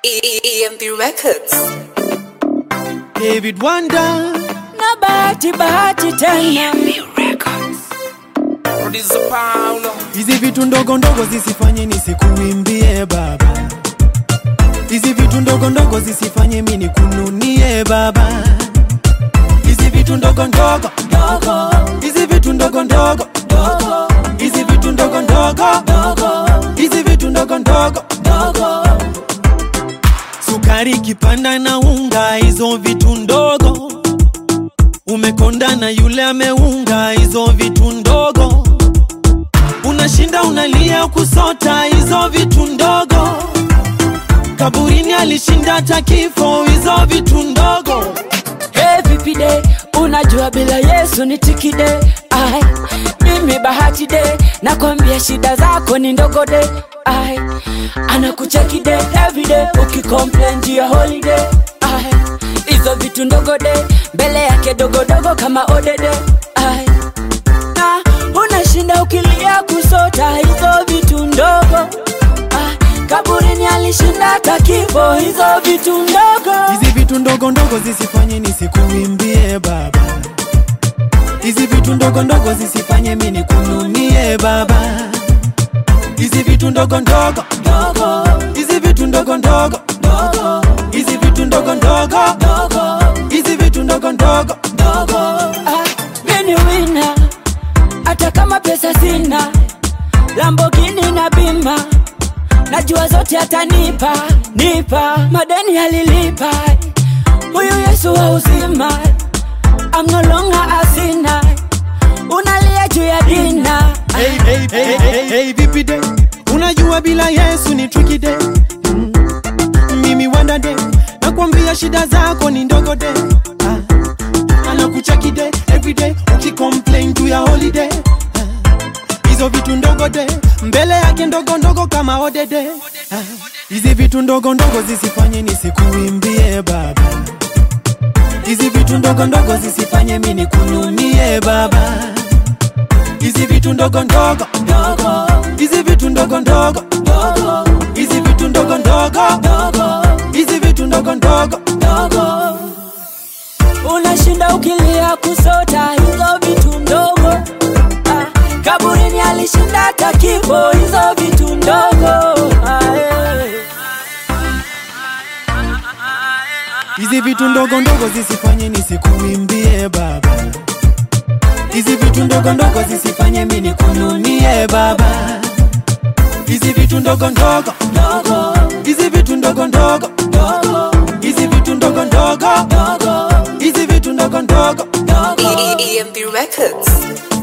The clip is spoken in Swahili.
EMP Records. David Wanda na bahati tena. EMP Records. Producer Paulo. Hizi vitu ndogo ndogo zisifanye nisikuimbie baba. Hizi vitu ndogo ndogo zisifanye mimi nikununie baba. Hizi vitu ndogo ndogo Dogo, hizi vitu ndogo ndogo dogo, hizi vitu ndogo ndogo dogo, hizi vitu ndogo ndogo dogo. Sukari kipanda na unga, hizo vitu ndogo. Umekonda na yule ameunga, hizo vitu ndogo. Unashinda unalia kusota, hizo vitu ndogo. Kaburini alishinda hata kifo, hizo vitu ndogo. Hey vipi de, unajua bila Yesu ni tikide. Ai, mimi bahati de, nakwambia shida zako ni ndogo de. Ai, anakucheki de everyday, ukicomplain juu ya holiday. Ai, hizo vitu ndogo de, mbele yake dogo dogo kama odede. Ai, na unashinda ukilia kusota, hizo vitu ndogo. Ai, kaburini alishinda hata kifo, hizo vitu ndogo. Hizi vitu ndogo ndogo zisifanye nisikuimbie baba. Hizi vitu ndogo ndogo zisifanye mimi nikununie baba. Hizi vitu ndogo ndogo Dogo, hizi vitu ndogo ndogo dogo, hizi vitu ndogo ndogo dogo, hizi vitu ndogo ndogo dogo. Mimi wina, hata kama pesa sina, Lamborghini na bima, najua zote atanipa, nipa, madeni alilipa. Huyu Yesu wa uzima, I'm no longer a sinner. Unalia juu ya dina. Hey vipi de, unajua bila Yesu ni tricky de. Mimi Wanda de, nakwambia shida zako ni ndogo de. Anakucheki de everyday, ukicomplain juu ya holiday. Hizo vitu ndogo de, mbele yake ndogo ndogo kama odede. Hizi vitu ndogo ndogo zisifanye nisikuimbie baba. Hizi vitu ndogo ndogo zisifanye mimi nikununie baba. Hizi vitu ndogo ndogo Dogo, hizi vitu ndogo ndogo dogo, hizi vitu ndogo ndogo dogo, hizi vitu ndogo ndogo dogo. Unashinda ukilia kusota, hizo vitu ndogo. Kaburini alishinda hata kifo, hizo vitu ndogo. hizi vitu ndogo ndogo zisifanye nisikuimbie baba. Hizi vitu ndogo ndogo zisifanye mimi nikununie baba. Hizi vitu ndogo ndogo Dogo, hizi vitu ndogo ndogo dogo, hizi vitu ndogo ndogo dogo, hizi vitu ndogo ndogo dogo. EMP Records.